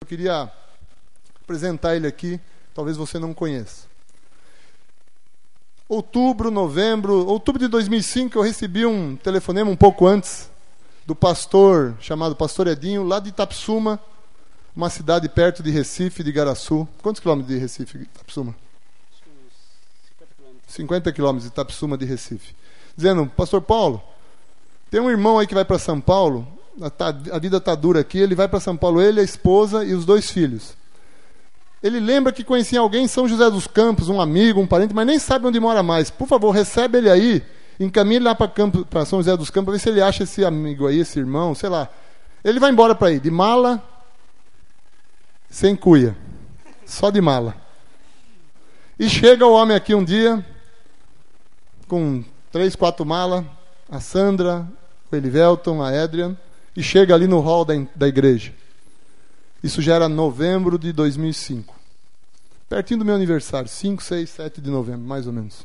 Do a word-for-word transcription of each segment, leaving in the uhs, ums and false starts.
Eu queria apresentar ele aqui, talvez você não conheça. Outubro, novembro, outubro de dois mil e cinco, eu recebi um telefonema um pouco antes do pastor, chamado Pastor Edinho, lá de Itapsuma, uma cidade perto de Recife, de Igaraçu. Quantos quilômetros de Recife, Itapsuma? cinquenta quilômetros de Itapsuma de Recife. Dizendo, Pastor Paulo, tem um irmão aí que vai para São Paulo, a vida está dura aqui, ele vai para São Paulo, ele, a esposa e os dois filhos. Ele lembra que conhecia alguém em São José dos Campos, um amigo, um parente, mas nem sabe onde mora mais. Por favor, recebe ele aí, encaminhe ele lá para São José dos Campos, para ver se ele acha esse amigo aí, esse irmão, sei lá. Ele vai embora para aí, de mala, sem cuia, só de mala. E chega o homem aqui um dia, com três, quatro malas, a Sandra, o Elivelton, a Adrian, e chega ali no hall da, da igreja. Isso já era novembro de dois mil e cinco. Pertinho do meu aniversário, cinco, seis, sete de novembro, mais ou menos.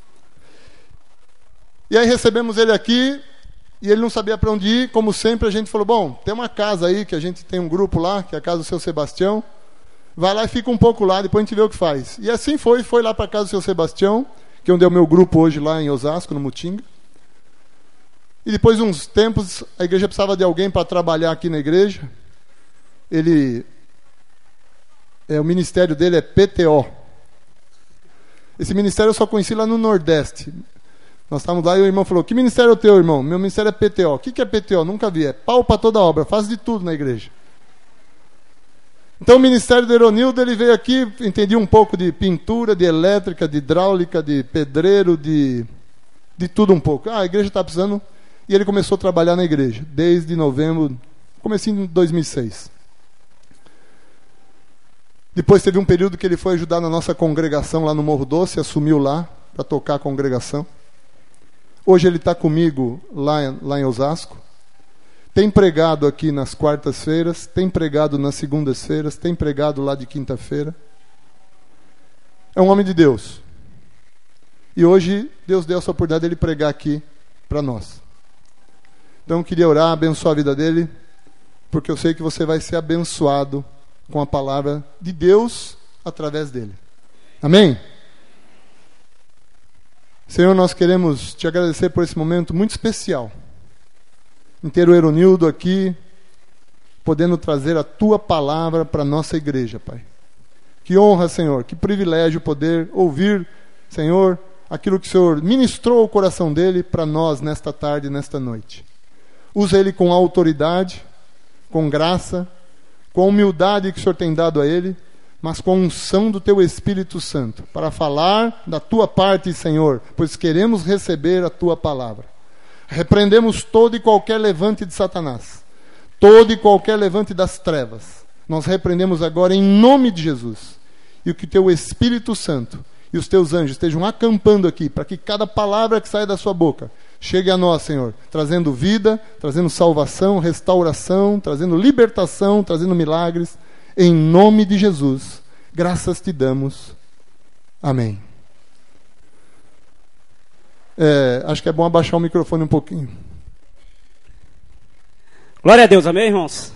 E aí recebemos ele aqui, e ele não sabia para onde ir. Como sempre, a gente falou, bom, tem uma casa aí, que a gente tem um grupo lá, que é a casa do seu Sebastião. Vai lá e fica um pouco lá, depois a gente vê o que faz. E assim foi, foi lá para a casa do seu Sebastião, que é onde é o meu grupo hoje lá em Osasco, no Mutinga. E depois de uns tempos, a igreja precisava de alguém para trabalhar aqui na igreja. Ele, é, o ministério dele é P T O. Esse ministério eu só conheci lá no Nordeste. Nós estávamos lá e o irmão falou, que ministério é o teu, irmão? Meu ministério é P T O. O que, que é P T O? Nunca vi. É pau para toda obra, faz de tudo na igreja. Então o ministério do Eronildo, ele veio aqui, entendia um pouco de pintura, de elétrica, de hidráulica, de pedreiro, de, de tudo um pouco. Ah, a igreja está precisando... E ele começou a trabalhar na igreja, desde novembro, comecinho de dois mil e seis. Depois teve um período que ele foi ajudar na nossa congregação lá no Morro Doce, assumiu lá para tocar a congregação. Hoje ele está comigo lá, lá em Osasco. Tem pregado aqui nas quartas-feiras, tem pregado nas segundas-feiras, tem pregado lá de quinta-feira. É um homem de Deus. E hoje Deus deu essa oportunidade de ele pregar aqui para nós. Então eu queria orar, abençoar a vida dele, porque eu sei que você vai ser abençoado com a palavra de Deus através dele. Amém? Senhor, nós queremos te agradecer por esse momento muito especial. Em ter o Eronildo aqui, podendo trazer a tua palavra para a nossa igreja, Pai. Que honra, Senhor, que privilégio poder ouvir, Senhor, aquilo que o Senhor ministrou ao coração dele para nós nesta tarde, nesta noite. Usa ele com autoridade, com graça, com a humildade que o Senhor tem dado a ele, mas com a unção do teu Espírito Santo, para falar da tua parte, Senhor, pois queremos receber a tua palavra. Repreendemos todo e qualquer levante de Satanás, todo e qualquer levante das trevas. Nós repreendemos agora em nome de Jesus. E o que teu Espírito Santo e os teus anjos estejam acampando aqui, para que cada palavra que sai da sua boca chegue a nós, Senhor, trazendo vida, trazendo salvação, restauração, trazendo libertação, trazendo milagres. Em nome de Jesus, graças te damos. Amém. É, acho que é bom abaixar o microfone um pouquinho. Glória a Deus, amém, irmãos?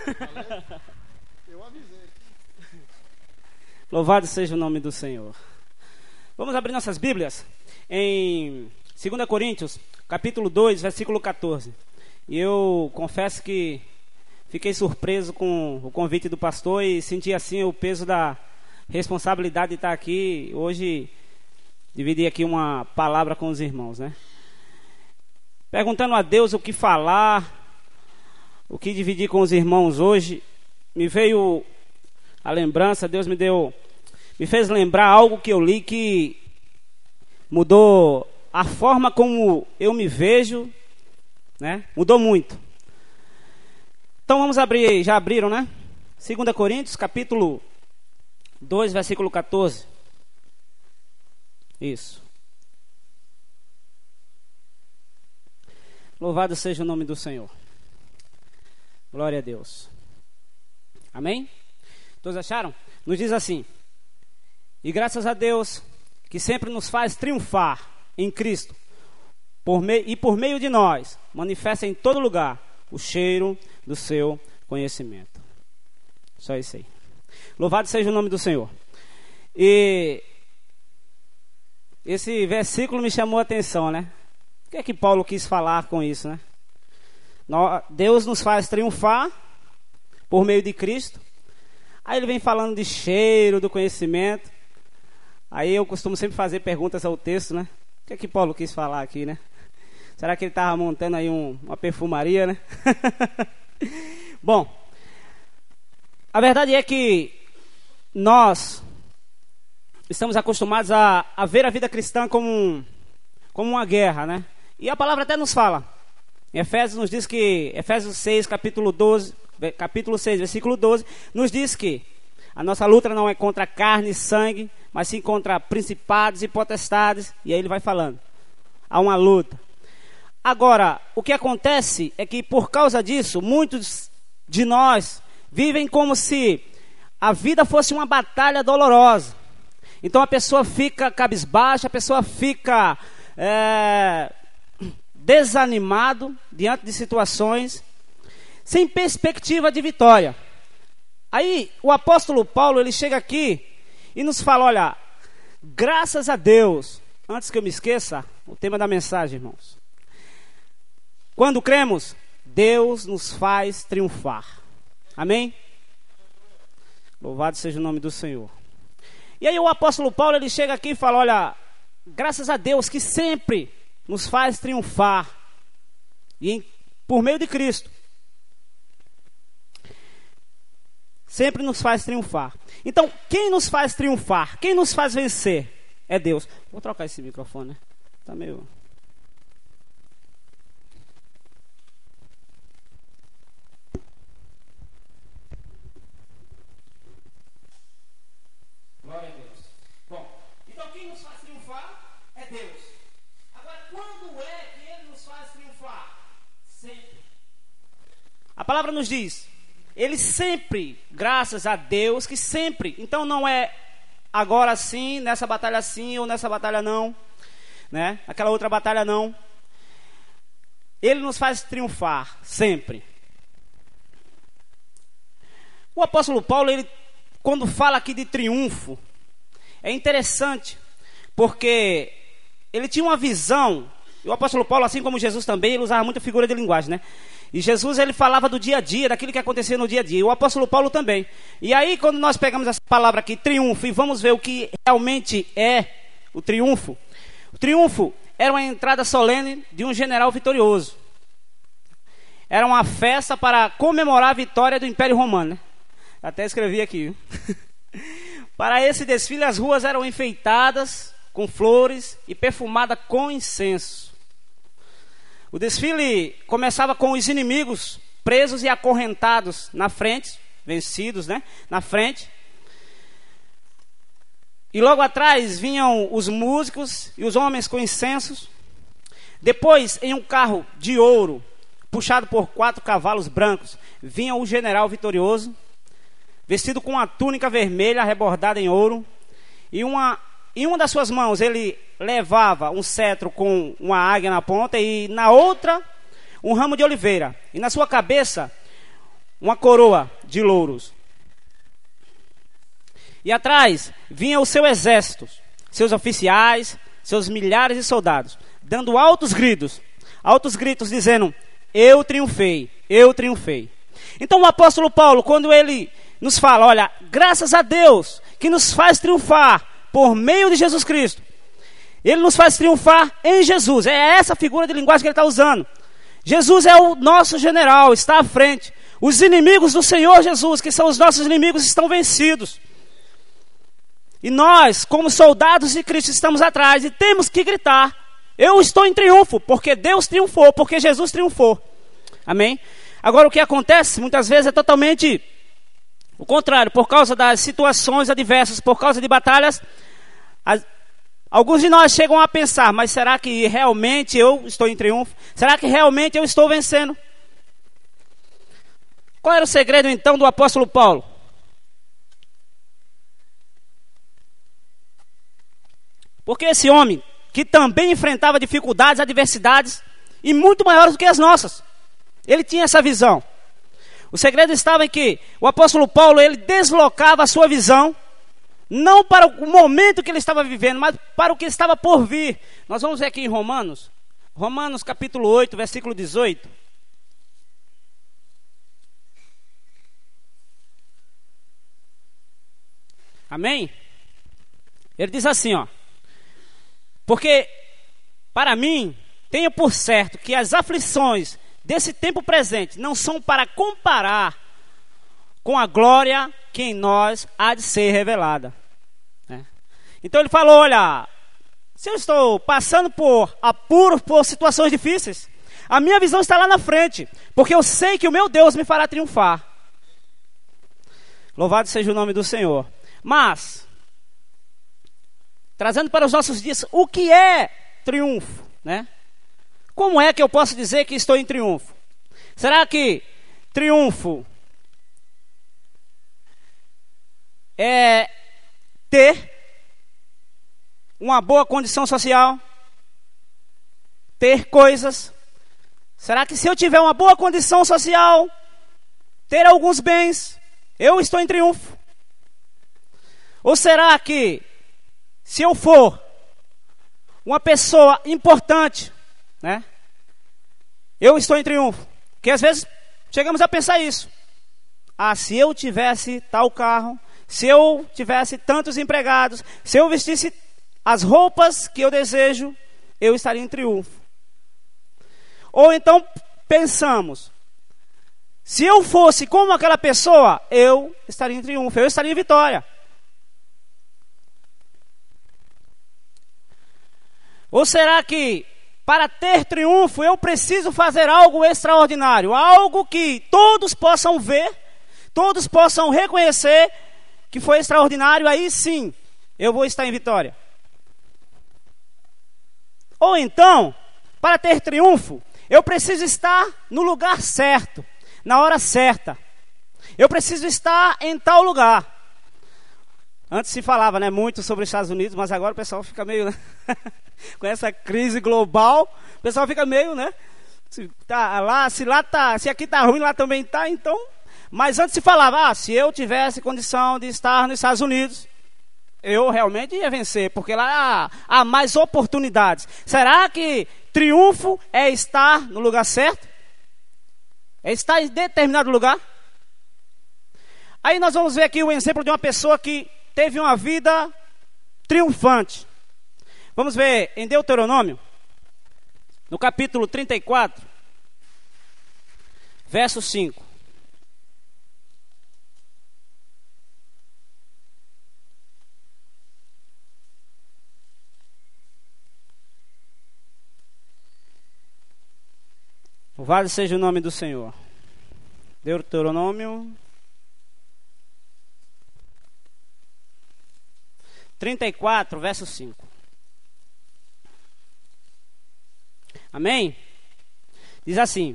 Eu avisei. Louvado seja o nome do Senhor. Vamos abrir nossas Bíblias em dois Coríntios, capítulo dois, versículo catorze. E eu confesso que fiquei surpreso com o convite do pastor e senti assim o peso da responsabilidade de estar aqui hoje, dividir aqui uma palavra com os irmãos, né? Perguntando a Deus o que falar, o que dividir com os irmãos hoje, me veio a lembrança, Deus me deu, me fez lembrar algo que eu li que mudou a forma como eu me vejo, né? Mudou muito. Então vamos abrir, já abriram, né? dois Coríntios, capítulo dois, versículo catorze. Isso. Louvado seja o nome do Senhor. Glória a Deus. Amém? Todos acharam? Nos diz assim: e graças a Deus que sempre nos faz triunfar em Cristo, por meio, e por meio de nós manifesta em todo lugar o cheiro do seu conhecimento. Só isso aí. Louvado seja o nome do Senhor. E esse versículo me chamou a atenção, né? O que é que Paulo quis falar com isso, né? Deus nos faz triunfar por meio de Cristo. Aí ele vem falando de cheiro, do conhecimento. Aí eu costumo sempre fazer perguntas ao texto, né? O que é que Paulo quis falar aqui, né? Será que ele estava montando aí um, uma perfumaria, né? Bom, a verdade é que nós estamos acostumados a, a ver a vida cristã como, um, como uma guerra, né? E a palavra até nos fala. Em Efésios nos diz que, Efésios seis, capítulo doze, capítulo seis, versículo doze, nos diz que a nossa luta não é contra carne e sangue, mas sim contra principados e potestades. E aí ele vai falando. Há uma luta. Agora, o que acontece é que por causa disso, muitos de nós vivem como se a vida fosse uma batalha dolorosa. Então a pessoa fica cabisbaixa, a pessoa fica é, desanimado diante de situações, sem perspectiva de vitória. Aí o apóstolo Paulo, ele chega aqui e nos fala, olha, graças a Deus, antes que eu me esqueça, o tema da mensagem, irmãos. Quando cremos, Deus nos faz triunfar. Amém? Louvado seja o nome do Senhor. E aí o apóstolo Paulo, ele chega aqui e fala, olha, graças a Deus que sempre nos faz triunfar. E em, por meio de Cristo. Sempre nos faz triunfar. Então, quem nos faz triunfar? Quem nos faz vencer? É Deus. Vou trocar esse microfone, né? Tá meio... Glória a Deus. Bom, então quem nos faz triunfar é Deus. Agora, quando é que Ele nos faz triunfar? Sempre. A palavra nos diz, Ele sempre, graças a Deus, que sempre. Então não é agora sim, nessa batalha sim, ou nessa batalha não, né? Aquela outra batalha não. Ele nos faz triunfar, sempre. O apóstolo Paulo, ele, quando fala aqui de triunfo, é interessante, porque ele tinha uma visão, e o apóstolo Paulo, assim como Jesus também, ele usava muita figura de linguagem, né? E Jesus, ele falava do dia a dia, daquilo que acontecia no dia a dia, e o apóstolo Paulo também. E aí, quando nós pegamos essa palavra aqui, triunfo, e vamos ver o que realmente é o triunfo. O triunfo era uma entrada solene de um general vitorioso. Era uma festa para comemorar a vitória do Império Romano, né? Até escrevi aqui. Para esse desfile, as ruas eram enfeitadas com flores e perfumadas com incenso. O desfile começava com os inimigos presos e acorrentados na frente, vencidos, né? Na frente. E logo atrás vinham os músicos e os homens com incensos. Depois, em um carro de ouro, puxado por quatro cavalos brancos, vinha o general vitorioso, vestido com uma túnica vermelha rebordada em ouro, e uma, em uma das suas mãos ele levava um cetro com uma águia na ponta, e na outra um ramo de oliveira, e na sua cabeça uma coroa de louros. E atrás vinha o seu exército, seus oficiais, seus milhares de soldados, dando altos gritos, altos gritos dizendo, eu triunfei, eu triunfei. Então o apóstolo Paulo, quando ele nos fala, olha, graças a Deus que nos faz triunfar por meio de Jesus Cristo. Ele nos faz triunfar em Jesus. É essa figura de linguagem que ele está usando. Jesus é o nosso general, está à frente. Os inimigos do Senhor Jesus, que são os nossos inimigos, estão vencidos. E nós, como soldados de Cristo, estamos atrás e temos que gritar, eu estou em triunfo, porque Deus triunfou, porque Jesus triunfou. Amém? Agora o que acontece, muitas vezes, é totalmente o contrário. Por causa das situações adversas, por causa de batalhas, as, alguns de nós chegam a pensar, mas será que realmente eu estou em triunfo? Será que realmente eu estou vencendo? Qual era o segredo então do apóstolo Paulo? Porque esse homem, que também enfrentava dificuldades, adversidades, e muito maiores do que as nossas, ele tinha essa visão. O segredo estava em que o apóstolo Paulo, ele deslocava a sua visão, não para o momento que ele estava vivendo, mas para o que estava por vir. Nós vamos ver aqui em Romanos, Romanos capítulo oito, versículo dezoito. Amém? Ele diz assim, ó: porque para mim tenho por certo que as aflições desse tempo presente não são para comparar com a glória que em nós há de ser revelada. É. Então ele falou, olha, se eu estou passando por apuros, por situações difíceis, a minha visão está lá na frente, porque eu sei que o meu Deus me fará triunfar. Louvado seja o nome do Senhor. Mas, trazendo para os nossos dias, o que é triunfo, né? Como é que eu posso dizer que estou em triunfo? Será que triunfo é ter uma boa condição social? Ter coisas? Será que se eu tiver uma boa condição social, ter alguns bens, eu estou em triunfo? Ou será que se eu for uma pessoa importante, né, eu estou em triunfo? Porque às vezes chegamos a pensar isso. Ah, se eu tivesse tal carro, se eu tivesse tantos empregados, se eu vestisse as roupas que eu desejo, eu estaria em triunfo. Ou então pensamos, se eu fosse como aquela pessoa, eu estaria em triunfo, eu estaria em vitória. Ou será que para ter triunfo eu preciso fazer algo extraordinário, algo que todos possam ver, todos possam reconhecer que foi extraordinário, aí sim eu vou estar em vitória? Ou então, para ter triunfo, eu preciso estar no lugar certo, na hora certa. Eu preciso estar em tal lugar. Antes se falava, né, muito sobre os Estados Unidos, mas agora o pessoal fica meio, né, com essa crise global, o pessoal fica meio, né, se, tá lá, se, lá tá, se aqui tá ruim, lá também tá, então. Mas antes se falava, ah, se eu tivesse condição de estar nos Estados Unidos, eu realmente ia vencer, porque lá há, há mais oportunidades. Será que triunfo é estar no lugar certo? É estar em determinado lugar? Aí nós vamos ver aqui o exemplo de uma pessoa que teve uma vida triunfante. Vamos ver em Deuteronômio, no capítulo trinta e quatro, verso cinco. Louvado seja o nome do Senhor. Deuteronômio trinta e quatro, verso cinco. Amém? Diz assim: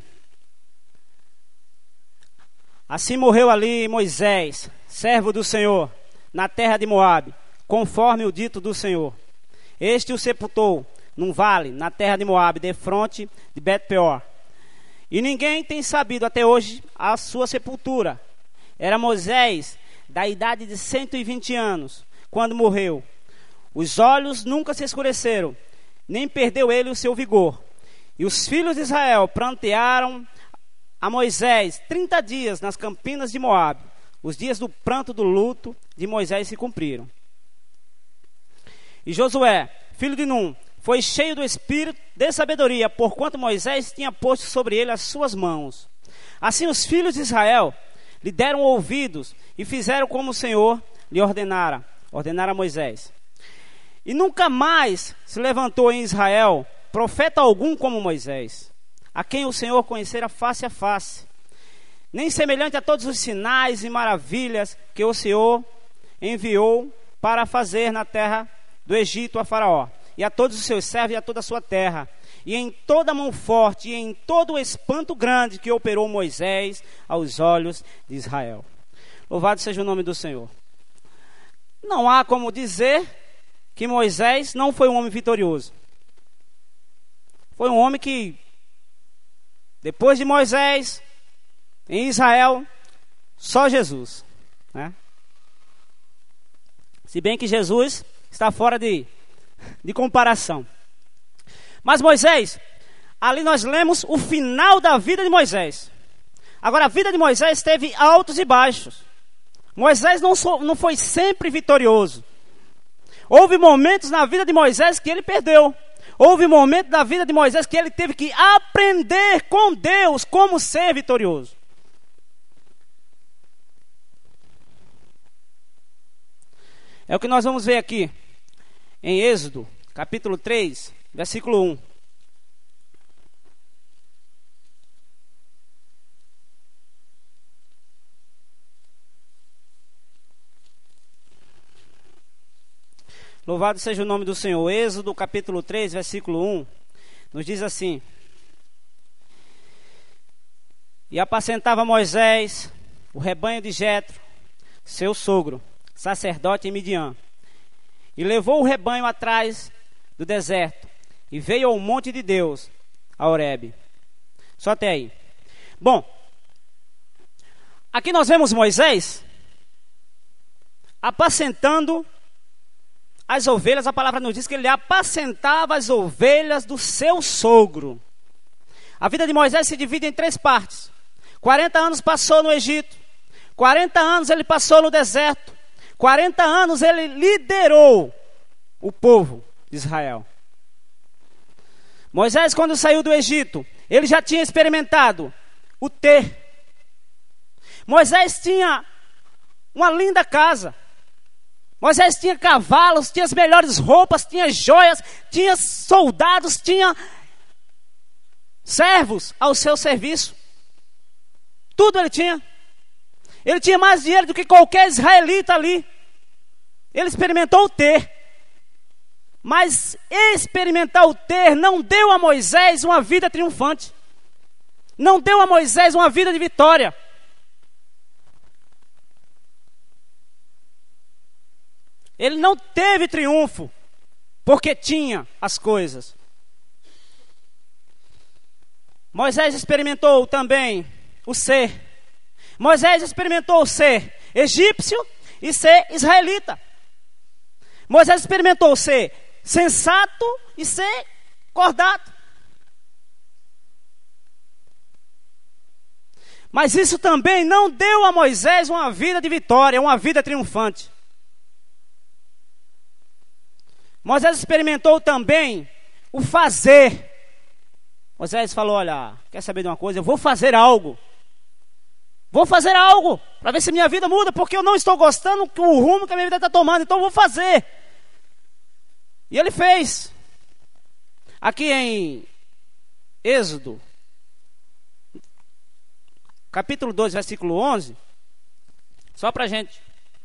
assim morreu ali Moisés, servo do Senhor, na terra de Moabe, conforme o dito do Senhor. Este o sepultou num vale, na terra de Moabe, defronte de Bet-peor. E ninguém tem sabido até hoje a sua sepultura. Era Moisés, da idade de cento e vinte anos, quando morreu. Os olhos nunca se escureceram, nem perdeu ele o seu vigor. E os filhos de Israel prantearam a Moisés trinta dias nas campinas de Moabe. Os dias do pranto do luto de Moisés se cumpriram. E Josué, filho de Num, foi cheio do espírito de sabedoria, porquanto Moisés tinha posto sobre ele as suas mãos. Assim os filhos de Israel lhe deram ouvidos e fizeram como o Senhor lhe ordenara, ordenara a Moisés. E nunca mais se levantou em Israel profeta algum como Moisés, a quem o Senhor conhecera face a face, nem semelhante a todos os sinais e maravilhas que o Senhor enviou para fazer na terra do Egito a Faraó, e a todos os seus servos e a toda a sua terra, e em toda a mão forte, e em todo o espanto grande que operou Moisés aos olhos de Israel. Louvado seja o nome do Senhor. Não há como dizer que Moisés não foi um homem vitorioso. Foi um homem que, depois de Moisés, Em Israel, só Jesus, né? Se bem que Jesus está fora de, de comparação. Mas Moisés, ali nós lemos o final da vida de Moisés. Agora, a vida de Moisés teve altos e baixos. Moisés não, so, não foi sempre vitorioso. Houve momentos na vida de Moisés que ele perdeu. Houve momentos na vida de Moisés que ele teve que aprender com Deus como ser vitorioso. É o que nós vamos ver aqui em Êxodo, capítulo três, versículo um. Louvado seja o nome do Senhor. Êxodo capítulo três, versículo um, nos diz assim: E apacentava Moisés o rebanho de Jetro, seu sogro, sacerdote em Midian, e levou o rebanho atrás do deserto, e veio ao monte de Deus, a Horebe. Só até aí. Bom, aqui nós vemos Moisés apacentando as ovelhas. A palavra nos diz que ele apacentava as ovelhas do seu sogro. A vida de Moisés se divide em três partes. quarenta anos passou no Egito, quarenta anos ele passou no deserto, quarenta anos ele liderou o povo de Israel. Moisés, quando saiu do Egito, ele já tinha experimentado o ter. Moisés tinha uma linda casa. Moisés tinha cavalos, tinha as melhores roupas, tinha joias, tinha soldados, tinha servos ao seu serviço. Tudo ele tinha. Ele tinha mais dinheiro do que qualquer israelita ali. Ele experimentou o ter. Mas experimentar o ter não deu a Moisés uma vida triunfante. Não deu a Moisés uma vida de vitória. Ele não teve triunfo porque tinha as coisas. Moisés experimentou também o ser. Moisés experimentou ser egípcio e ser israelita. Moisés experimentou ser sensato e ser cordato. Mas isso também não deu a Moisés uma vida de vitória, uma vida triunfante. Moisés experimentou também o fazer. Moisés falou: olha, quer saber de uma coisa? Eu vou fazer algo. Vou fazer algo para ver se minha vida muda, porque eu não estou gostando do rumo que a minha vida está tomando, então eu vou fazer. E ele fez. Aqui em Êxodo, capítulo dois, versículo onze, só para a gente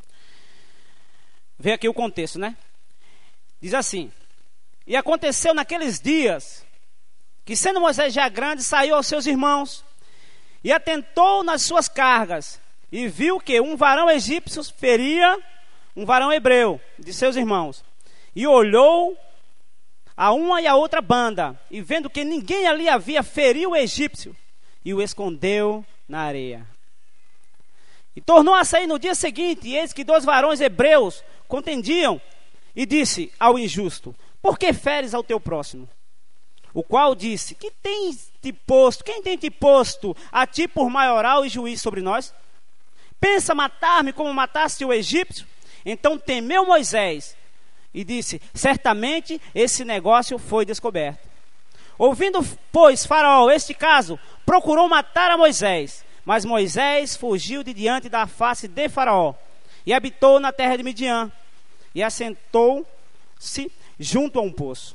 ver aqui o contexto, né? Diz assim: E aconteceu naqueles dias, que sendo Moisés já grande, saiu aos seus irmãos, e atentou nas suas cargas, e viu que um varão egípcio feria um varão hebreu, de seus irmãos. E olhou a uma e a outra banda, e vendo que ninguém ali havia, feriu o egípcio, e o escondeu na areia. E tornou a sair no dia seguinte, e eis que dois varões hebreus contendiam, e disse ao injusto: Por que feres ao teu próximo? O qual disse: Que tens te posto? Quem tem te posto a ti por maioral e juiz sobre nós? Pensa matar-me como mataste o egípcio? Então temeu Moisés e disse: Certamente esse negócio foi descoberto. Ouvindo, pois, Faraó este caso, procurou matar a Moisés. Mas Moisés fugiu de diante da face de Faraó e habitou na terra de Midian. E assentou-se junto a um poço.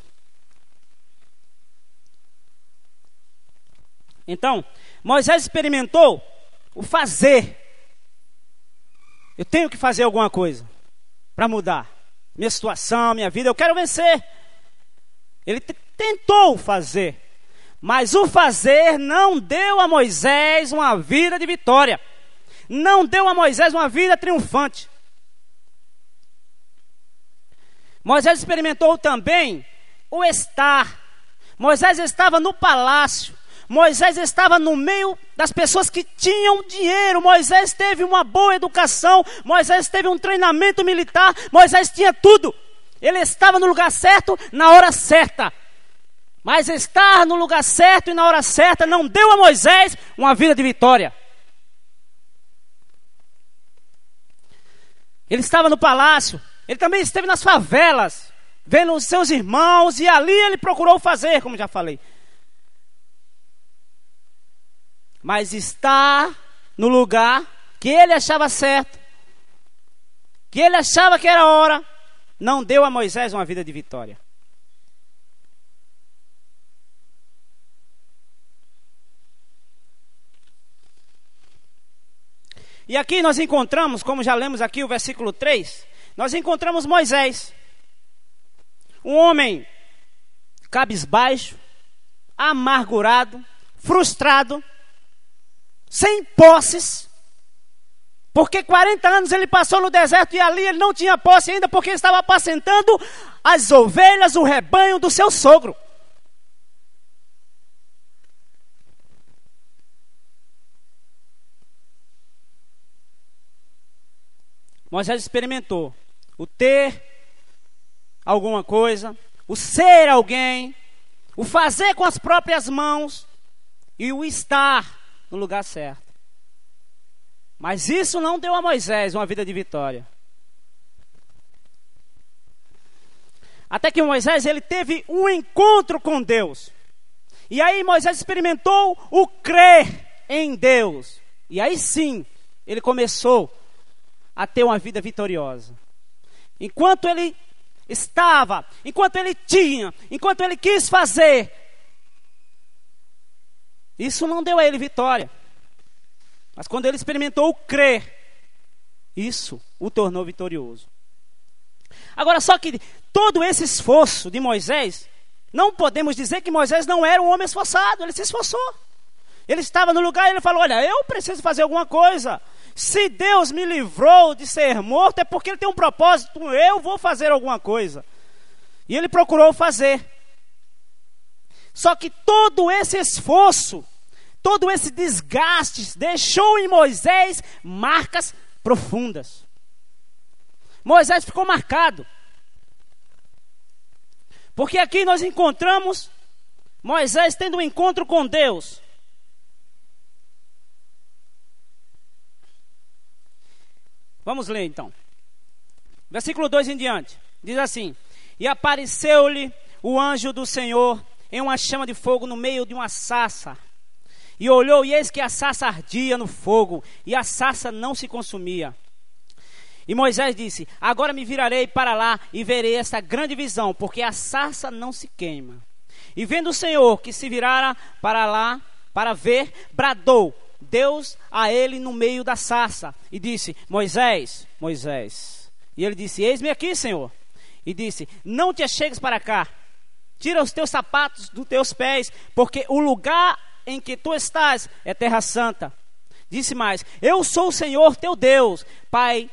Então, Moisés experimentou o fazer. Eu tenho que fazer alguma coisa para mudar minha situação, minha vida. Eu quero vencer. Ele t- tentou fazer, mas o fazer não deu a Moisés uma vida de vitória. Não deu a Moisés uma vida triunfante. Moisés experimentou também o estar. Moisés estava no palácio. Moisés estava no meio das pessoas que tinham dinheiro. Moisés teve uma boa educação. Moisés teve um treinamento militar. Moisés tinha tudo. Ele estava no lugar certo, na hora certa. Mas estar no lugar certo e na hora certa não deu a Moisés uma vida de vitória. Ele estava no palácio. Ele também esteve nas favelas, vendo os seus irmãos, e ali ele procurou fazer, como já falei. Mas estar no lugar que ele achava certo, que ele achava que era a hora, não deu a Moisés uma vida de vitória. E aqui nós encontramos, como já lemos aqui o versículo três, nós encontramos Moisés, um homem cabisbaixo, amargurado, frustrado, sem posses, porque quarenta anos ele passou no deserto e ali ele não tinha posse ainda, porque ele estava apacentando as ovelhas, o rebanho do seu sogro. Moisés experimentou o ter alguma coisa, o ser alguém, o fazer com as próprias mãos e o estar no lugar certo. Mas isso não deu a Moisés uma vida de vitória. Até que Moisés ele teve um encontro com Deus. E aí Moisés experimentou o crer em Deus. E aí sim, ele começou a ter uma vida vitoriosa. Enquanto ele estava, enquanto ele tinha, enquanto ele quis fazer, isso não deu a ele vitória. Mas quando ele experimentou o crer, isso o tornou vitorioso. Agora, só que todo esse esforço de Moisés, não podemos dizer que Moisés não era um homem esforçado. Ele se esforçou. Ele estava no lugar e ele falou: olha, eu preciso fazer alguma coisa. Se Deus me livrou de ser morto, é porque Ele tem um propósito, eu vou fazer alguma coisa. E ele procurou fazer. Só que todo esse esforço, todo esse desgaste, deixou em Moisés marcas profundas. Moisés ficou marcado. Porque aqui nós encontramos Moisés tendo um encontro com Deus. Vamos ler então. Versículo dois em diante. Diz assim: e apareceu-lhe o anjo do Senhor em uma chama de fogo no meio de uma sarça. E olhou, e eis que a sarça ardia no fogo, e a sarça não se consumia. E Moisés disse: agora me virarei para lá e verei esta grande visão, porque a sarça não se queima. E vendo o Senhor que se virara para lá para ver, bradou Deus a ele no meio da sarça e disse: Moisés, Moisés. E ele disse: eis-me aqui, Senhor. E disse: não te achegues para cá, tira os teus sapatos dos teus pés, porque o lugar em que tu estás é terra santa. Disse mais: eu sou o Senhor teu Deus, Pai.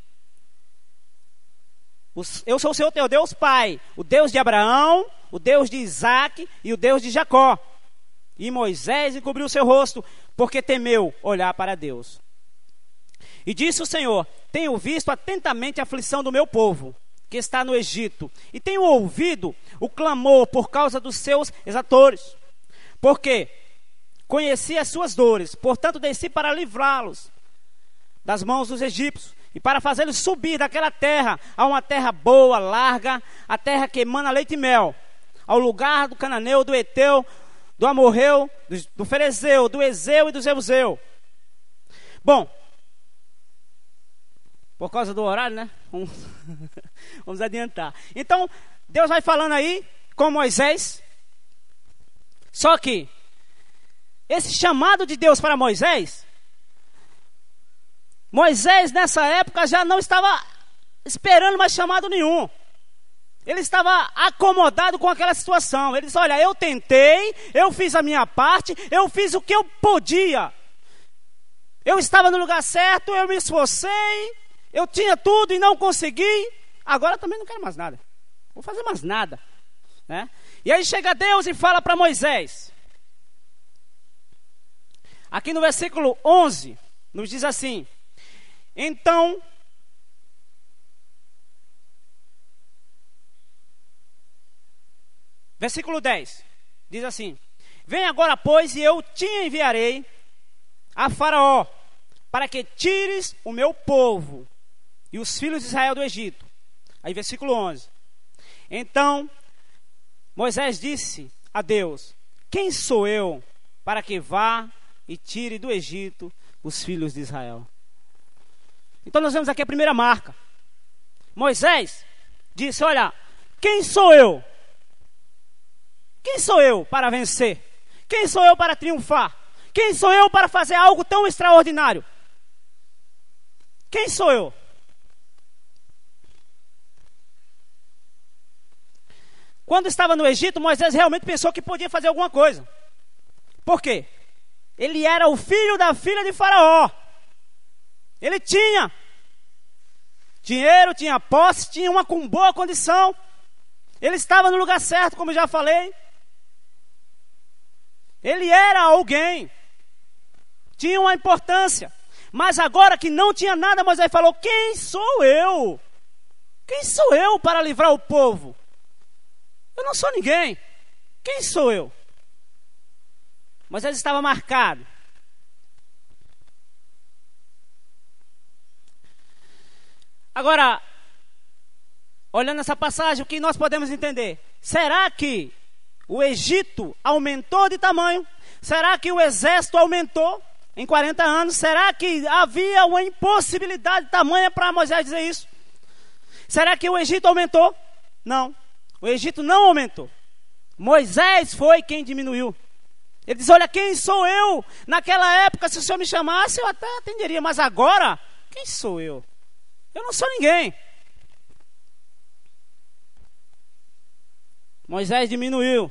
Eu sou o Senhor teu Deus, Pai, o Deus de Abraão, o Deus de Isaque e o Deus de Jacó. E Moisés encobriu o seu rosto, porque temeu olhar para Deus. E disse o Senhor: tenho visto atentamente a aflição do meu povo, que está no Egito, e tenho ouvido o clamor por causa dos seus exatores, porque conheci as suas dores, portanto desci para livrá-los das mãos dos egípcios, e para fazê-los subir daquela terra a uma terra boa, larga, a terra que emana leite e mel, ao lugar do cananeu, do eteu, do amorreu, do, do ferezeu, do ezeu e do jebuseu. Bom, por causa do horário, né? Vamos, vamos adiantar. Então, Deus vai falando aí com Moisés. Só que esse chamado de Deus para Moisés, Moisés nessa época já não estava esperando mais chamado nenhum. Ele estava acomodado com aquela situação. Ele disse: olha, eu tentei, eu fiz a minha parte, eu fiz o que eu podia. Eu estava no lugar certo, eu me esforcei, eu tinha tudo e não consegui. Agora também não quero mais nada. Vou fazer mais nada, né? E aí chega Deus e fala para Moisés: Aqui no versículo onze, nos diz assim: então, versículo dez, diz assim: vem agora, pois, e eu te enviarei a Faraó, para que tires o meu povo e os filhos de Israel do Egito. Aí versículo onze. Então Moisés disse a Deus: quem sou eu para que vá e tire do Egito os filhos de Israel? Então nós vemos aqui a primeira marca. Moisés disse: olha, quem sou eu? Quem sou eu para vencer? Quem sou eu para triunfar? Quem sou eu para fazer algo tão extraordinário? Quem sou eu? Quando estava no Egito, Moisés realmente pensou que podia fazer alguma coisa. Por quê? Ele era o filho da filha de Faraó. Ele tinha dinheiro, tinha posse, tinha uma com boa condição. Ele estava no lugar certo, como já falei. Ele era alguém. Tinha uma importância. Mas agora que não tinha nada, Moisés falou: quem sou eu? Quem sou eu para livrar o povo? Eu não sou ninguém. Quem sou eu? Moisés estava marcado. Agora, olhando essa passagem, o que nós podemos entender? Será que o Egito aumentou de tamanho? Será que o exército aumentou em quarenta anos? Será que havia uma impossibilidade tamanha para Moisés dizer isso? Será que o Egito aumentou? Não. O Egito não aumentou. Moisés foi quem diminuiu. Ele diz: olha, quem sou eu? Naquela época, se o Senhor me chamasse, eu até atenderia. Mas agora, quem sou eu? Eu não sou ninguém. Moisés diminuiu.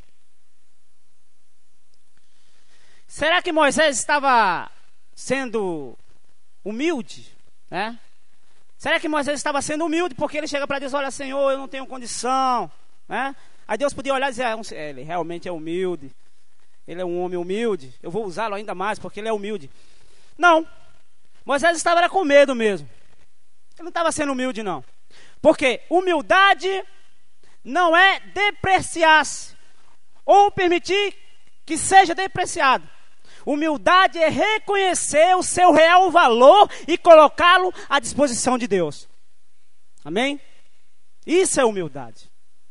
Será que Moisés estava sendo humilde? Né? Será que Moisés estava sendo humilde porque ele chega para Deus: olha, Senhor, eu não tenho condição, né? Aí Deus podia olhar e dizer: ah, ele realmente é humilde, ele é um homem humilde, eu vou usá-lo ainda mais porque ele é humilde. Não, Moisés estava com medo mesmo. Ele não estava sendo humilde, não. Porque humildade não é depreciar-se ou permitir que seja depreciado. Humildade é reconhecer o seu real valor e colocá-lo à disposição de Deus. Amém? Isso é humildade.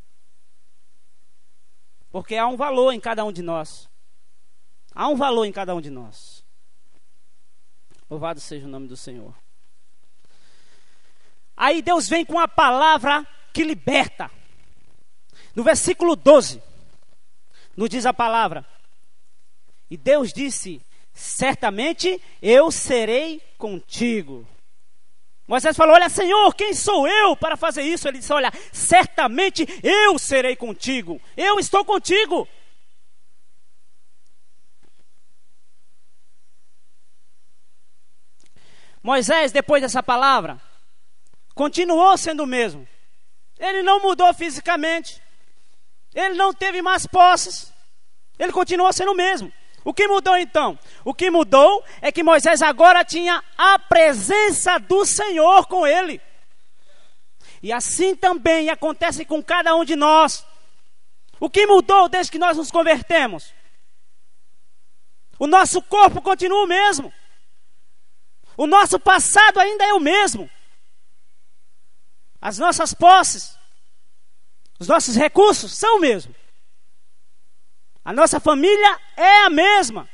Porque há um valor em cada um de nós. Há um valor em cada um de nós. Louvado seja o nome do Senhor. Aí Deus vem com a palavra que liberta. No versículo doze, nos diz a palavra: e Deus disse: certamente eu serei contigo. Moisés falou: olha, Senhor, quem sou eu para fazer isso? Ele disse: olha, certamente eu serei contigo. Eu estou contigo. Moisés, depois dessa palavra, continuou sendo o mesmo. Ele não mudou fisicamente. Ele não teve mais posses. Ele continuou sendo o mesmo. O que mudou então? O que mudou é que Moisés agora tinha a presença do Senhor com ele. E assim também acontece com cada um de nós. O que mudou desde que nós nos convertemos? O nosso corpo continua o mesmo. O nosso passado ainda é o mesmo. As nossas posses, os nossos recursos são o mesmo. A nossa família é a mesma.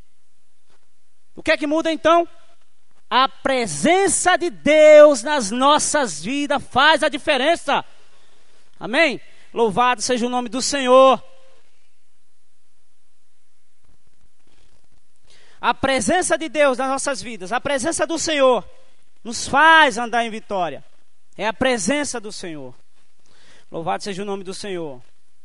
O que é que muda então? A presença de Deus nas nossas vidas faz a diferença. Amém? Louvado seja o nome do Senhor. A presença de Deus nas nossas vidas, a presença do Senhor, nos faz andar em vitória. É a presença do Senhor. Louvado seja o nome do Senhor.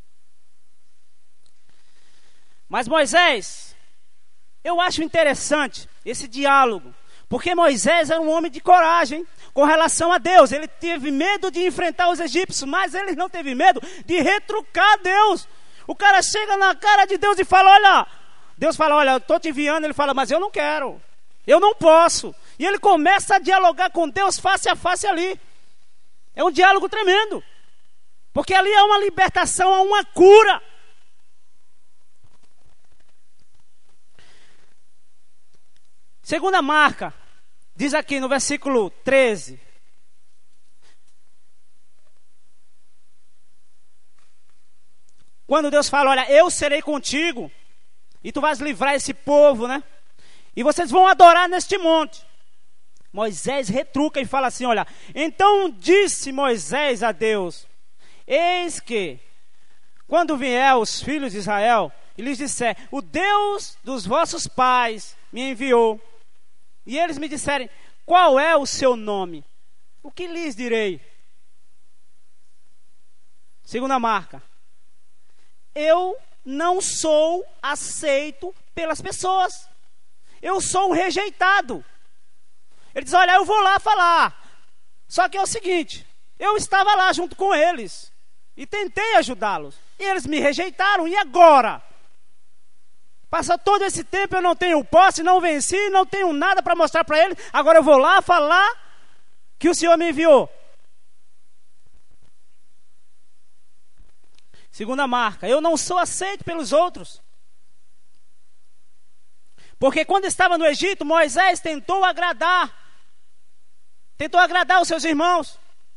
Mas Moisés, eu acho interessante esse diálogo, porque Moisés era um homem de coragem com relação a Deus. Ele teve medo de enfrentar os egípcios, mas ele não teve medo de retrucar Deus. O cara chega na cara de Deus e fala: olha, Deus fala, olha, eu estou te enviando. Ele fala, mas eu não quero. Eu não posso. E ele começa a dialogar com Deus face a face ali. É um diálogo tremendo. Porque ali é uma libertação, é uma cura. Segunda marca, diz aqui no versículo treze. Quando Deus fala, olha, eu serei contigo, e tu vais livrar esse povo, né? E vocês vão adorar neste monte. Moisés retruca e fala assim, olha, então disse Moisés a Deus, eis que, quando vier os filhos de Israel, e lhes disser, o Deus dos vossos pais me enviou, e eles me disserem, qual é o seu nome? O que lhes direi? Segunda marca. Eu não sou aceito pelas pessoas. Eu sou um rejeitado. Ele diz, olha, eu vou lá falar. Só que é o seguinte, eu estava lá junto com eles e tentei ajudá-los. E eles me rejeitaram, e agora? Passou todo esse tempo, eu não tenho posse, não venci, não tenho nada para mostrar para eles. Agora eu vou lá falar que o Senhor me enviou. Segunda marca, eu não sou aceito pelos outros. Porque quando estava no Egito, Moisés tentou agradar. Tentou agradar os seus irmãos.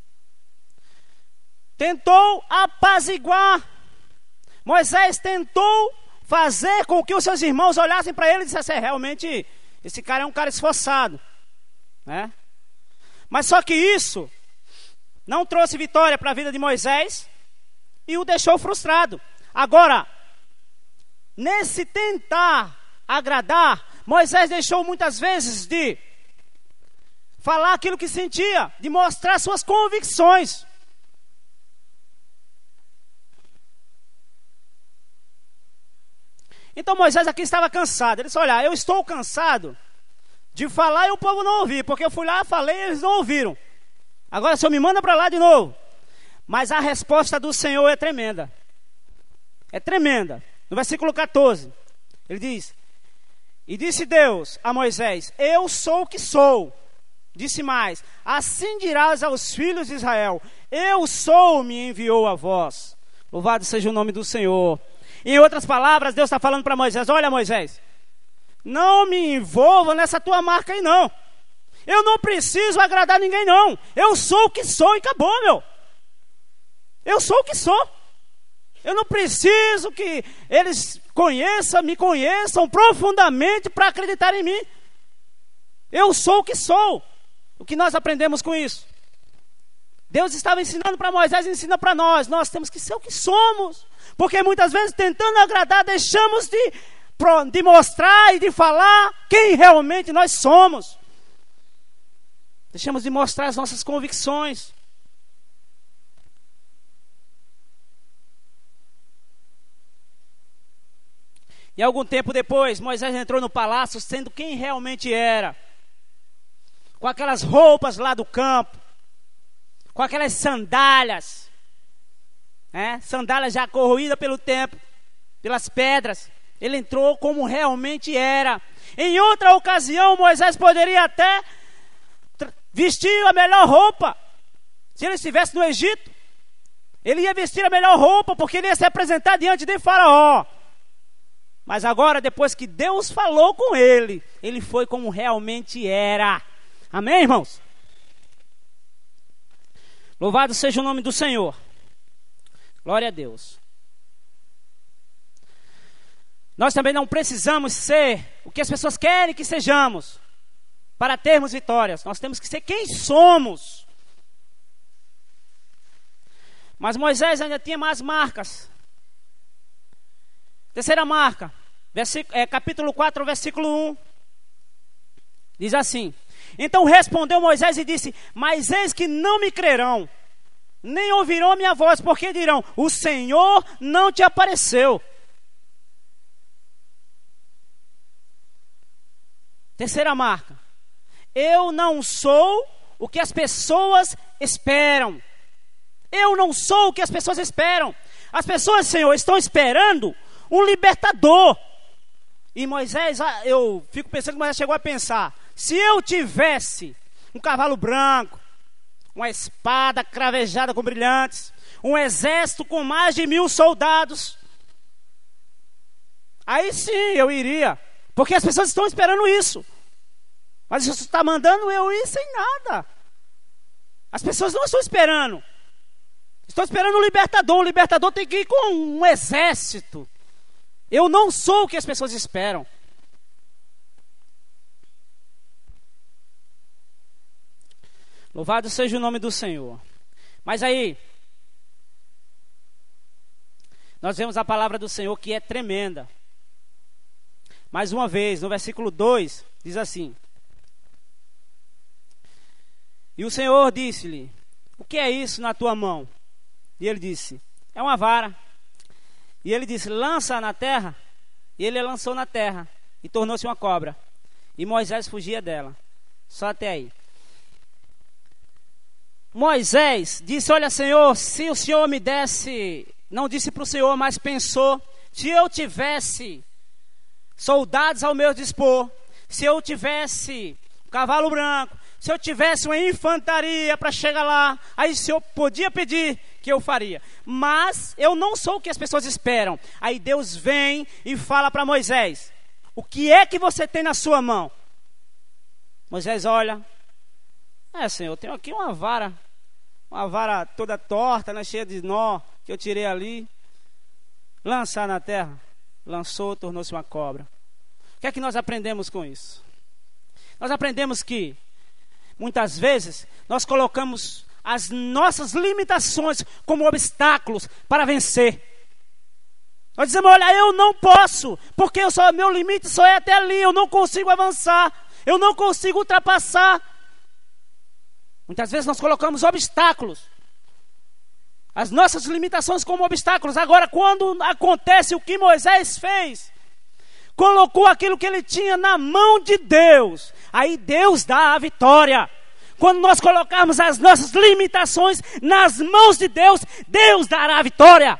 Tentou apaziguar. Moisés tentou fazer com que os seus irmãos olhassem para ele e dissessem, realmente, esse cara é um cara esforçado, né? Mas só que isso não trouxe vitória para a vida de Moisés e o deixou frustrado. Agora, nesse tentar agradar, Moisés deixou muitas vezes de falar aquilo que sentia, de mostrar suas convicções. Então Moisés aqui estava cansado. Ele disse, olha, eu estou cansado de falar e o povo não ouvir, porque eu fui lá, falei e eles não ouviram. Agora o Senhor me manda para lá de novo. Mas a resposta do Senhor é tremenda. É tremenda. No versículo catorze, ele diz, e disse Deus a Moisés, eu sou o que sou. Disse mais, assim dirás aos filhos de Israel, eu sou, me enviou a vós. Louvado seja o nome do Senhor. Em outras palavras, Deus está falando para Moisés, olha Moisés, não me envolva nessa tua marca aí não. Eu não preciso agradar ninguém não. Eu sou o que sou e acabou, meu. Eu sou o que sou. Eu não preciso que eles conheçam, me conheçam profundamente para acreditar em mim. Eu sou o que sou. O que nós aprendemos com isso? Deus estava ensinando para Moisés e ensina para nós. Nós temos que ser o que somos. Porque muitas vezes tentando agradar, deixamos de, de mostrar e de falar quem realmente nós somos. Deixamos de mostrar as nossas convicções. E algum tempo depois, Moisés entrou no palácio sendo quem realmente era. Com aquelas roupas lá do campo. Com aquelas sandálias. Né? Sandálias já corroídas pelo tempo. Pelas pedras. Ele entrou como realmente era. Em outra ocasião, Moisés poderia até vestir a melhor roupa. Se ele estivesse no Egito, ele ia vestir a melhor roupa, porque ele ia se apresentar diante de Faraó. Mas agora, depois que Deus falou com ele, ele foi como realmente era. Amém, irmãos? Louvado seja o nome do Senhor. Glória a Deus. Nós também não precisamos ser o que as pessoas querem que sejamos para termos vitórias. Nós temos que ser quem somos. Mas Moisés ainda tinha mais marcas. Terceira marca, versículo, é, capítulo quatro, versículo um. Diz assim: então respondeu Moisés e disse: mas eis que não me crerão, nem ouvirão a minha voz, porque dirão: o Senhor não te apareceu. Terceira marca: eu não sou o que as pessoas esperam. Eu não sou o que as pessoas esperam. As pessoas, Senhor, estão esperando um libertador. E Moisés, eu fico pensando que Moisés chegou a pensar, se eu tivesse um cavalo branco, uma espada cravejada com brilhantes, um exército com mais de mil soldados, aí sim eu iria, porque as pessoas estão esperando isso. Mas Jesus está mandando eu ir sem nada. As pessoas não estão esperando. Estão esperando o libertador. O libertador tem que ir com um exército. Eu não sou o que as pessoas esperam. Louvado seja o nome do Senhor. Mas aí, nós vemos a palavra do Senhor que é tremenda. Mais uma vez, no versículo dois, diz assim: e o Senhor disse-lhe: o que é isso na tua mão? E ele disse: é uma vara. E ele disse: lança na terra. E ele a lançou na terra, e tornou-se uma cobra. E Moisés fugia dela. Só até aí. Moisés disse: olha, Senhor, se o Senhor me desse, não disse para o Senhor, mas pensou, se eu tivesse soldados ao meu dispor, se eu tivesse um cavalo branco, se eu tivesse uma infantaria para chegar lá, aí o Senhor podia pedir que eu faria. Mas eu não sou o que as pessoas esperam. Aí Deus vem e fala para Moisés: o que é que você tem na sua mão? Moisés olha: é, Senhor, eu tenho aqui uma vara, uma vara toda torta, né, cheia de nó, que eu tirei ali. Lançar na terra. Lançou, tornou-se uma cobra. O que é que nós aprendemos com isso? Nós aprendemos que muitas vezes nós colocamos as nossas limitações como obstáculos para vencer. Nós dizemos: olha, eu não posso, porque eu só, meu limite só é até ali, eu não consigo avançar, eu não consigo ultrapassar. Muitas vezes nós colocamos obstáculos, as nossas limitações como obstáculos. Agora, quando acontece o que Moisés fez, colocou aquilo que ele tinha na mão de Deus, aí Deus dá a vitória. Quando nós colocarmos as nossas limitações nas mãos de Deus, Deus dará a vitória.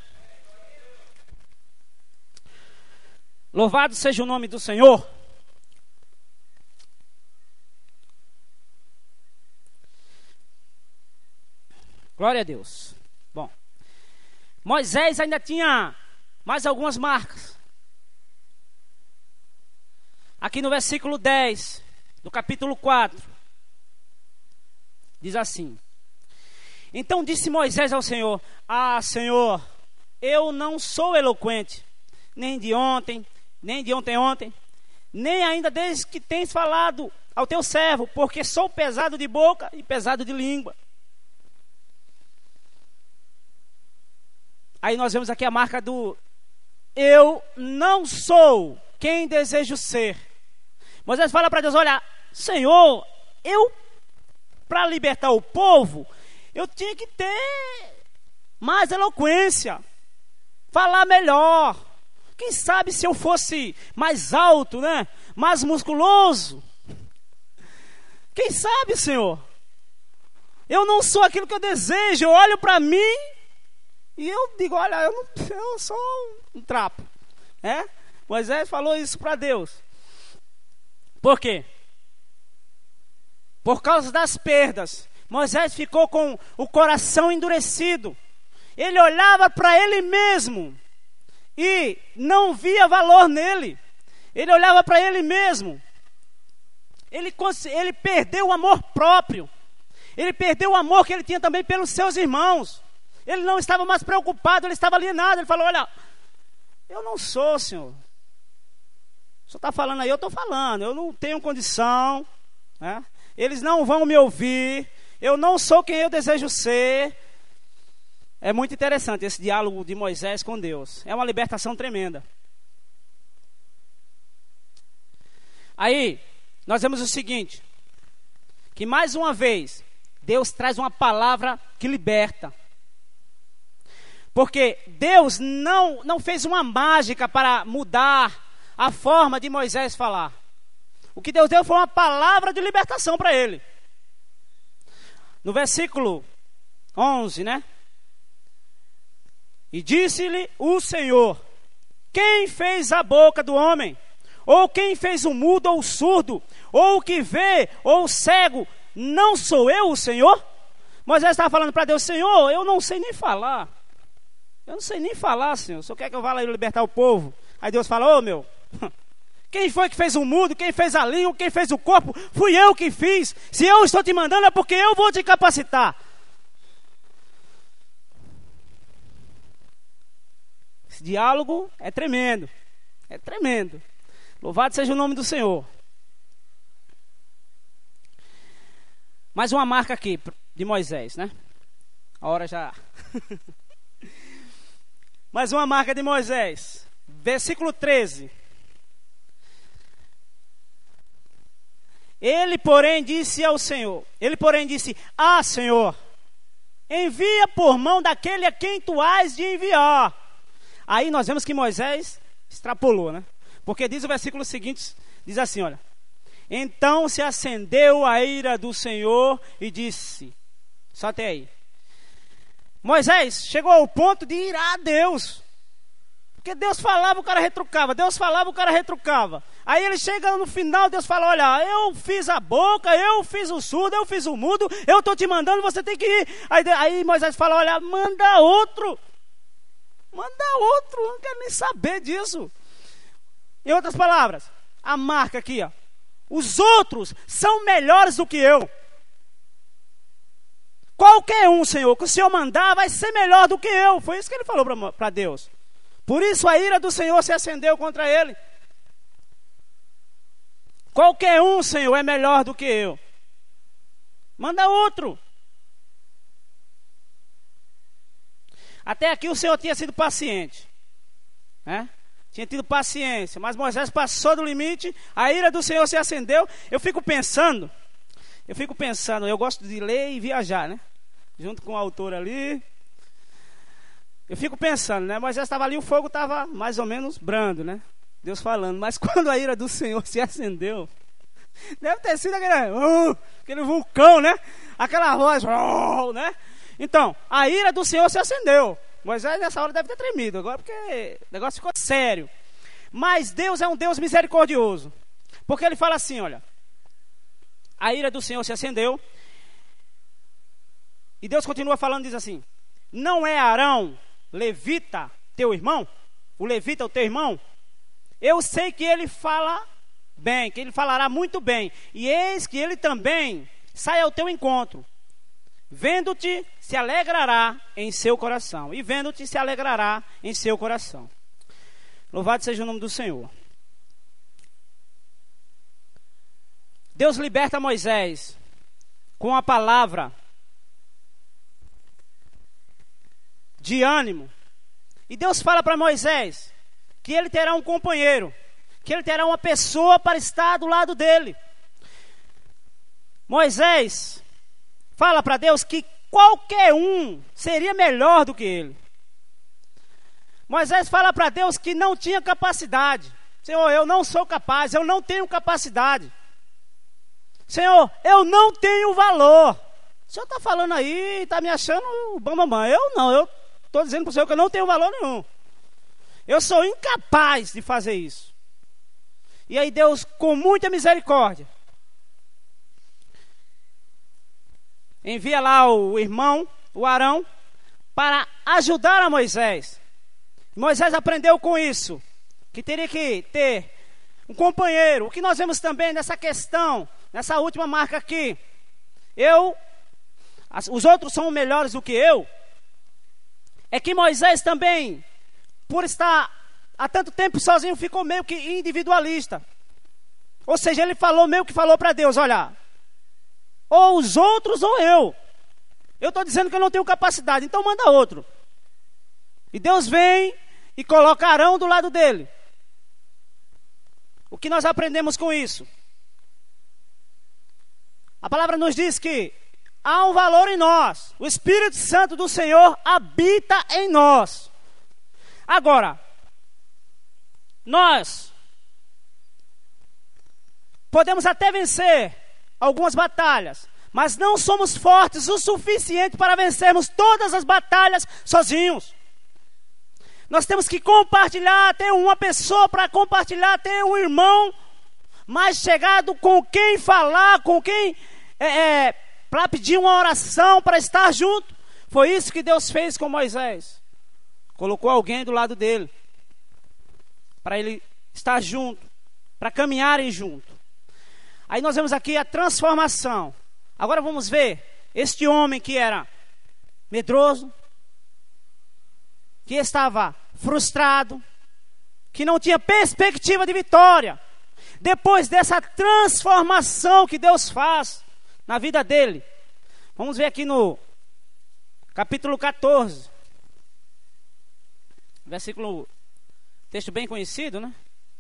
Louvado seja o nome do Senhor. Glória a Deus. Bom, Moisés ainda tinha mais algumas marcas. Aqui no versículo dez, do capítulo quatro, diz assim: então disse Moisés ao Senhor: ah, Senhor, eu não sou eloquente, nem de ontem, nem de ontem ontem, nem ainda desde que tens falado ao teu servo, porque sou pesado de boca e pesado de língua. Aí nós vemos aqui a marca do eu não sou quem desejo ser. Moisés fala para Deus: olha, Senhor, eu, para libertar o povo, eu tinha que ter mais eloquência, falar melhor. Quem sabe se eu fosse mais alto, né? Mais musculoso. Quem sabe, Senhor? Eu não sou aquilo que eu desejo. Eu olho para mim e eu digo: olha, eu, não, eu sou um trapo. É? Moisés falou isso para Deus. Por quê? Por causa das perdas. Moisés ficou com o coração endurecido. Ele olhava para ele mesmo e não via valor nele. Ele olhava para ele mesmo. Ele, ele perdeu o amor próprio. Ele perdeu o amor que ele tinha também pelos seus irmãos. Ele não estava mais preocupado, ele estava alienado. Ele falou: olha, eu não sou, Senhor. O Senhor está falando aí, eu estou falando. Eu não tenho condição, né? Eles não vão me ouvir. Eu não sou quem eu desejo ser. É muito interessante esse diálogo de Moisés com Deus. É uma libertação tremenda. Aí, nós vemos o seguinte: que mais uma vez, Deus traz uma palavra que liberta. Porque Deus não, não fez uma mágica para mudar a forma de Moisés falar. O que Deus deu foi uma palavra de libertação para ele. No versículo onze, né? E disse-lhe o Senhor: quem fez a boca do homem? Ou quem fez o mudo ou o surdo? Ou o que vê ou o cego? Não sou eu o Senhor? Moisés estava falando para Deus: Senhor, eu não sei nem falar. Eu não sei nem falar, Senhor. O Senhor quer que eu vá lá e libertar o povo? Aí Deus fala: ô oh, meu, quem foi que fez o mudo? Quem fez a língua? Quem fez o corpo? Fui eu que fiz. Se eu estou te mandando é porque eu vou te capacitar. Esse diálogo é tremendo. É tremendo. Louvado seja o nome do Senhor. Mais uma marca aqui de Moisés, né? A hora já... Mais uma marca de Moisés. Versículo treze. Ele, porém, disse ao Senhor. Ele, porém, disse: Ah, Senhor, envia por mão daquele a quem tu has de enviar. Aí nós vemos que Moisés extrapolou, né? Porque diz o versículo seguinte, diz assim, olha: então se acendeu a ira do Senhor e disse... Só até aí. Moisés chegou ao ponto de irar a Deus. Porque Deus falava, o cara retrucava. Deus falava, o cara retrucava. Aí ele chega no final, Deus fala: olha, eu fiz a boca, eu fiz o surdo, eu fiz o mudo, eu estou te mandando, você tem que ir. Aí, aí Moisés fala: olha, manda outro. Manda outro, não quero nem saber disso. Em outras palavras, a marca aqui, ó: os outros são melhores do que eu. Qualquer um, Senhor, que o Senhor mandar vai ser melhor do que eu. Foi isso que ele falou para Deus. Por isso a ira do Senhor se acendeu contra ele. Qualquer um, Senhor, é melhor do que eu. Manda outro. Até aqui o Senhor tinha sido paciente, né? Tinha tido paciência, mas Moisés passou do limite, a ira do Senhor se acendeu. Eu fico pensando, eu fico pensando, eu gosto de ler e viajar, né? Junto com o autor ali. Eu fico pensando, né? Moisés estava ali, o fogo estava mais ou menos brando, né? Deus falando, mas quando a ira do Senhor se acendeu, deve ter sido aquele, uh, aquele vulcão, né? Aquela voz, uh, né? Então, a ira do Senhor se acendeu. Moisés nessa hora deve ter tremido agora, porque o negócio ficou sério. Mas Deus é um Deus misericordioso, porque Ele fala assim, olha: a ira do Senhor se acendeu. E Deus continua falando, diz assim: não é Arão, levita, teu irmão? O levita é o teu irmão? Eu sei que ele fala bem, que ele falará muito bem. E eis que ele também sai ao teu encontro. Vendo-te, se alegrará em seu coração. E vendo-te, se alegrará em seu coração. Louvado seja o nome do Senhor. Deus liberta Moisés com a palavra de ânimo. E Deus fala para Moisés que ele terá um companheiro, que ele terá uma pessoa para estar do lado dele. Moisés fala para Deus que qualquer um seria melhor do que ele. Moisés fala para Deus que não tinha capacidade. Senhor, eu não sou capaz, eu não tenho capacidade. Senhor, eu não tenho valor. O Senhor está falando aí, está me achando bambambam. Eu não, eu estou dizendo para o Senhor que eu não tenho valor nenhum. Eu sou incapaz de fazer isso. E aí Deus, com muita misericórdia, envia lá o irmão, o Arão, para ajudar a Moisés. Moisés aprendeu com isso, que teria que ter um companheiro. O que nós vemos também nessa questão, nessa última marca aqui: eu, as, os outros são melhores do que eu. É que Moisés também, por estar há tanto tempo sozinho, ficou meio que individualista. Ou seja, ele falou meio que falou para Deus: olha, ou os outros ou eu. Eu estou dizendo que eu não tenho capacidade, então manda outro. E Deus vem e coloca Arão do lado dele. O que nós aprendemos com isso? A palavra nos diz que há um valor em nós. O Espírito Santo do Senhor habita em nós. Agora, nós podemos até vencer algumas batalhas, mas não somos fortes o suficiente para vencermos todas as batalhas sozinhos. Nós temos que compartilhar, ter uma pessoa para compartilhar, ter um irmão mais chegado com quem falar, com quem é, é, para pedir uma oração, para estar junto. Foi isso que Deus fez com Moisés. Colocou alguém do lado dele, para ele estar junto, para caminharem junto. Aí nós vemos aqui a transformação. Agora vamos ver este homem que era medroso, que estava frustrado, que não tinha perspectiva de vitória. Depois dessa transformação que Deus faz na vida dele. Vamos ver aqui no capítulo catorze. Versículo, texto bem conhecido, né?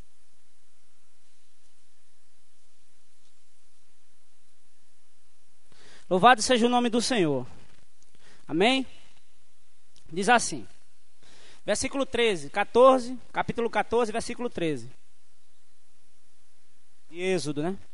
Louvado seja o nome do Senhor. Amém? Diz assim. Versículo treze, catorze, capítulo catorze, versículo treze. De Êxodo, né?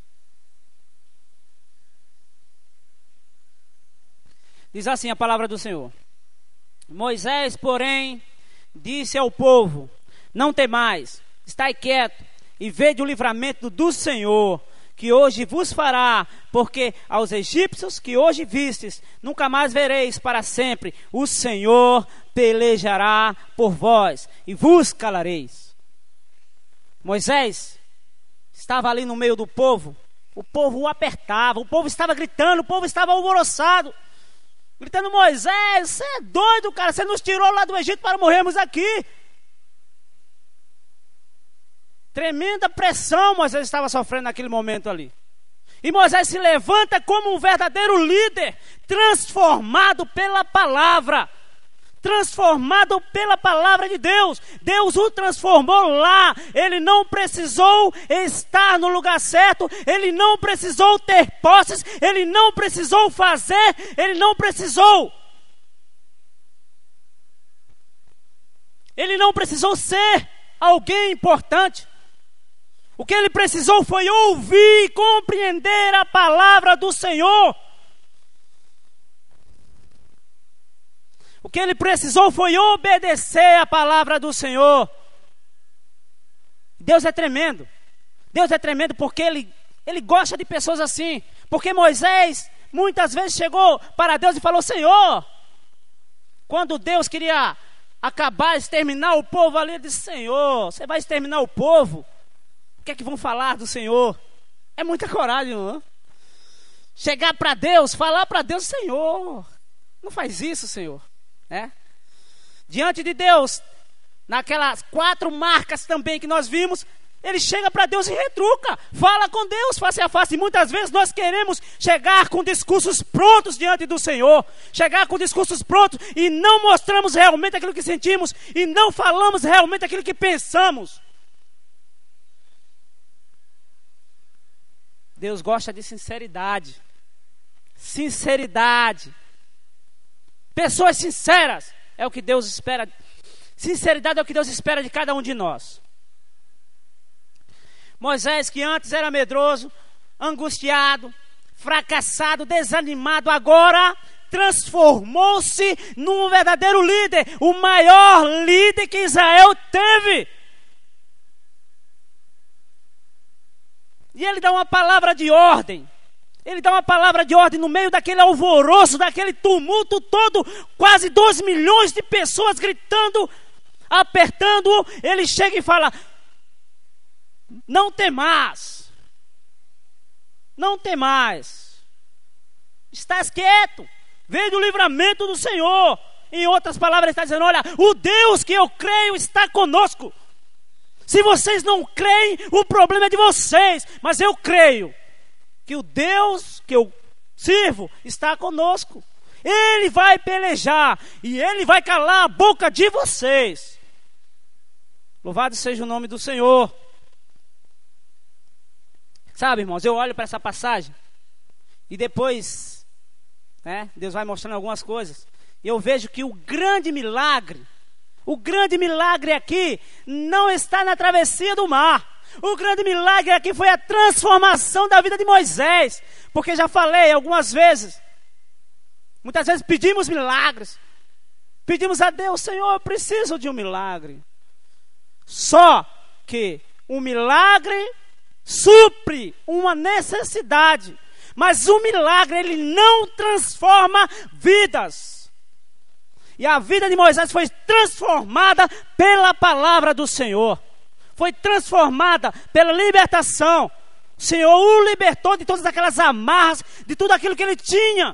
Diz assim a palavra do Senhor. Moisés, porém, disse ao povo: não temais, estai quieto e vede o livramento do Senhor, que hoje vos fará, porque aos egípcios que hoje vistes, nunca mais vereis para sempre. O Senhor pelejará por vós e vos calareis. Moisés estava ali no meio do povo, o povo o apertava, o povo estava gritando, o povo estava alvoroçado, gritando: Moisés, você é doido, cara, você nos tirou lá do Egito para morrermos aqui. Tremenda pressão Moisés estava sofrendo naquele momento ali. E Moisés se levanta como um verdadeiro líder, transformado pela palavra. Transformado pela palavra de Deus. Deus o transformou lá. Ele não precisou estar no lugar certo. Ele não precisou ter posses. Ele não precisou fazer. Ele não precisou. Ele não precisou ser alguém importante. O que ele precisou foi ouvir e compreender a palavra do Senhor. O que ele precisou foi obedecer a palavra do Senhor. Deus é tremendo. Deus é tremendo porque ele, ele gosta de pessoas assim. Porque Moisés muitas vezes chegou para Deus e falou: Senhor, quando Deus queria acabar, exterminar o povo ali, ele disse: Senhor, você vai exterminar o povo? O que é que vão falar do Senhor? É muita coragem, não? Chegar para Deus, falar para Deus: Senhor, não faz isso, Senhor. É? Diante de Deus, naquelas quatro marcas também que nós vimos, ele chega para Deus e retruca, fala com Deus face a face. E muitas vezes nós queremos chegar com discursos prontos diante do Senhor, chegar com discursos prontos e não mostramos realmente aquilo que sentimos e não falamos realmente aquilo que pensamos. Deus gosta de sinceridade. Sinceridade. Pessoas sinceras é o que Deus espera. Sinceridade é o que Deus espera de cada um de nós. Moisés, que antes era medroso, angustiado, fracassado, desanimado, agora transformou-se num verdadeiro líder, o maior líder que Israel teve. E ele dá uma palavra de ordem. Ele dá uma palavra de ordem no meio daquele alvoroço, daquele tumulto todo, quase dois milhões de pessoas gritando, apertando-o. Ele chega e fala: não temais, não temais, estás quieto, veio do livramento do Senhor. Em outras palavras, ele está dizendo: olha, o Deus que eu creio está conosco. Se vocês não creem, o problema é de vocês, mas eu creio que o Deus que eu sirvo está conosco. Ele vai pelejar e Ele vai calar a boca de vocês. Louvado seja o nome do Senhor. Sabe, irmãos, eu olho para essa passagem e depois, né, Deus vai mostrando algumas coisas. E eu vejo que o grande milagre, o grande milagre aqui não está na travessia do mar. O grande milagre aqui foi a transformação da vida de Moisés. Porque já falei algumas vezes, muitas vezes pedimos milagres, Pedimos a Deus, Senhor, eu preciso de um milagre. Só que um milagre supre uma necessidade. Mas o milagre, ele não transforma vidas. E a vida de Moisés foi transformada pela palavra do Senhor. Foi transformada pela libertação. O Senhor o libertou de todas aquelas amarras, de tudo aquilo que ele tinha.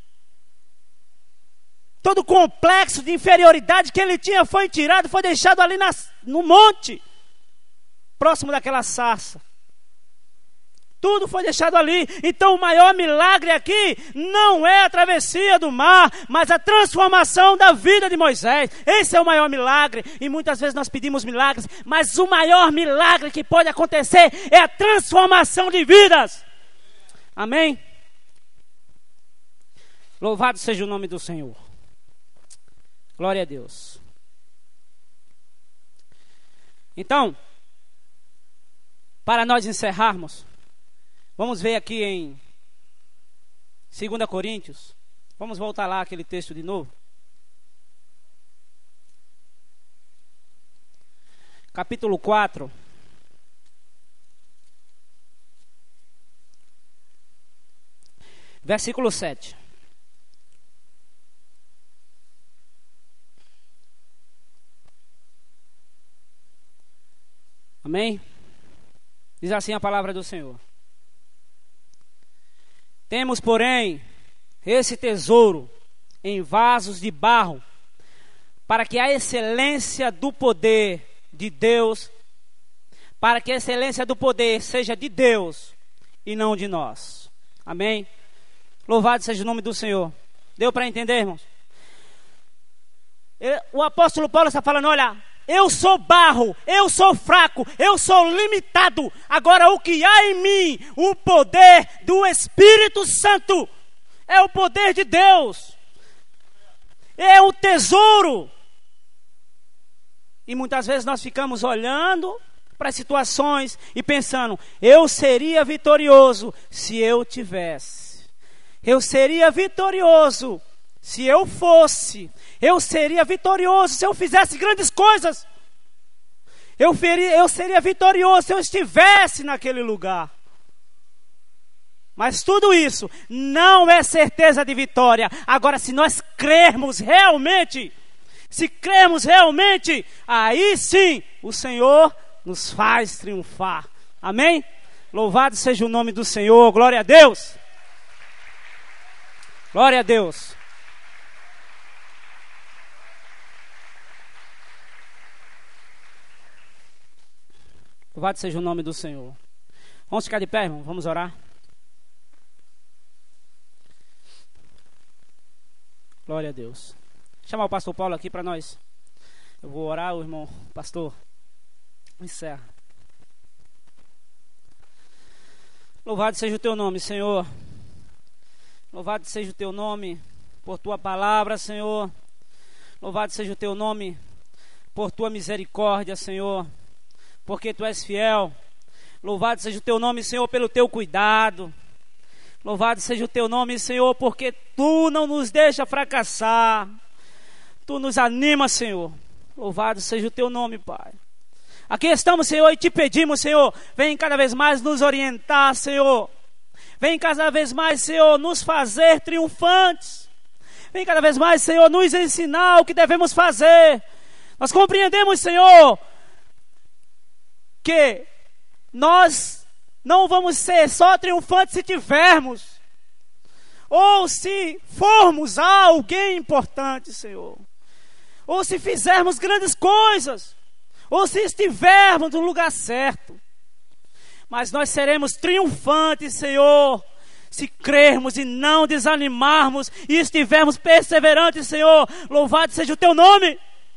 Todo o complexo de inferioridade que ele tinha foi tirado, foi deixado ali nas, no monte, próximo daquela sarça. Tudo foi deixado ali. Então o maior milagre aqui não é a travessia do mar, mas a transformação da vida de Moisés. Esse é o maior milagre. E muitas vezes nós pedimos milagres, mas o maior milagre que pode acontecer é a transformação de vidas. Amém? Louvado seja o nome do Senhor. Glória a Deus. Então, para nós encerrarmos, vamos ver aqui em Segunda Coríntios. Vamos voltar lá aquele texto de novo. Capítulo quatro. Versículo sete. Amém? Diz assim a palavra do Senhor. Temos, porém, esse tesouro em vasos de barro, para que a excelência do poder de Deus, para que a excelência do poder seja de Deus e não de nós. Amém? Louvado seja o nome do Senhor. Deu para entender, irmãos? O apóstolo Paulo está falando, olha, eu sou barro, eu sou fraco, eu sou limitado. Agora o que há em mim, o poder do Espírito Santo, é o poder de Deus. É o tesouro. E muitas vezes nós ficamos olhando para as situações e pensando, eu seria vitorioso se eu tivesse. Eu seria vitorioso se eu fosse. Eu seria vitorioso se eu fizesse grandes coisas. Eu, feria, eu seria vitorioso se eu estivesse naquele lugar. Mas tudo isso não é certeza de vitória. Agora, se nós crermos realmente, se crermos realmente, aí sim o Senhor nos faz triunfar. Amém? Louvado seja o nome do Senhor. Glória a Deus. Glória a Deus. Louvado seja o nome do Senhor. Vamos ficar de pé, irmão? Vamos orar? Glória a Deus. Vou chamar o pastor Paulo aqui para nós. Eu vou orar, o irmão pastor encerra. Louvado seja o teu nome, Senhor. Louvado seja o teu nome por tua palavra, Senhor. Louvado seja o teu nome por tua misericórdia, Senhor. Porque tu és fiel. Louvado seja o teu nome, Senhor, pelo teu cuidado. Louvado seja o teu nome, Senhor, porque tu não nos deixa fracassar. Tu nos anima, Senhor. Louvado seja o teu nome, Pai. Aqui estamos, Senhor, e te pedimos, Senhor, vem cada vez mais nos orientar, Senhor. Vem cada vez mais, Senhor, nos fazer triunfantes. Vem cada vez mais, Senhor, nos ensinar o que devemos fazer. Nós compreendemos, Senhor, que nós não vamos ser só triunfantes se tivermos, ou se formos alguém importante, Senhor, ou se fizermos grandes coisas, ou se estivermos no lugar certo. Mas nós seremos triunfantes, Senhor, se crermos e não desanimarmos e estivermos perseverantes, Senhor. Louvado seja o teu nome.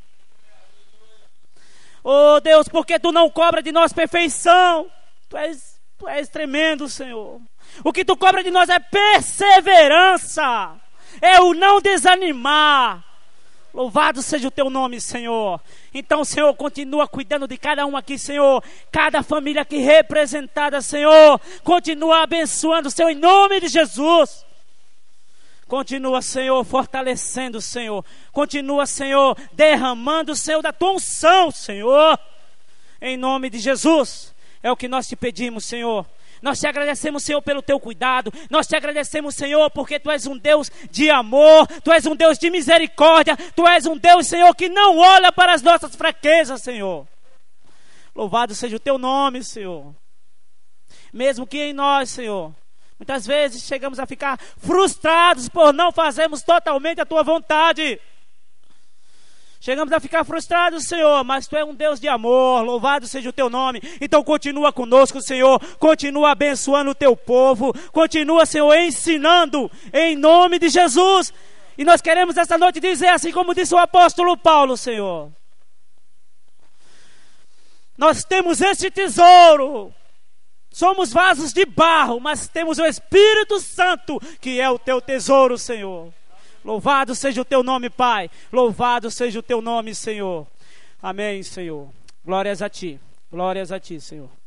Oh Deus, porque tu não cobra de nós perfeição. Tu és, tu és tremendo, Senhor. O que tu cobra de nós é perseverança, é o não desanimar. Louvado seja o teu nome, Senhor. Então, Senhor, continua cuidando de cada um aqui, Senhor. Cada família aqui representada, Senhor. Continua abençoando, Senhor, em nome de Jesus. Continua, Senhor, fortalecendo, Senhor. Continua, Senhor, derramando, Senhor, da tua unção, Senhor. Em nome de Jesus. É o que nós te pedimos, Senhor. Nós te agradecemos, Senhor, pelo teu cuidado. Nós te agradecemos, Senhor, porque tu és um Deus de amor. Tu és um Deus de misericórdia. Tu és um Deus, Senhor, que não olha para as nossas fraquezas, Senhor. Louvado seja o teu nome, Senhor. Mesmo que em nós, Senhor, muitas vezes chegamos a ficar frustrados por não fazermos totalmente a tua vontade. Chegamos a ficar frustrados, Senhor, mas tu és um Deus de amor, louvado seja o teu nome. Então continua conosco, Senhor, continua abençoando o teu povo, continua, Senhor, ensinando em nome de Jesus. E nós queremos esta noite dizer, assim como disse o apóstolo Paulo, Senhor, nós temos este tesouro, somos vasos de barro, mas temos o Espírito Santo, que é o teu tesouro, Senhor. Louvado seja o teu nome, Pai. Louvado seja o teu nome, Senhor. Amém, Senhor. Glórias a ti. Glórias a ti, Senhor.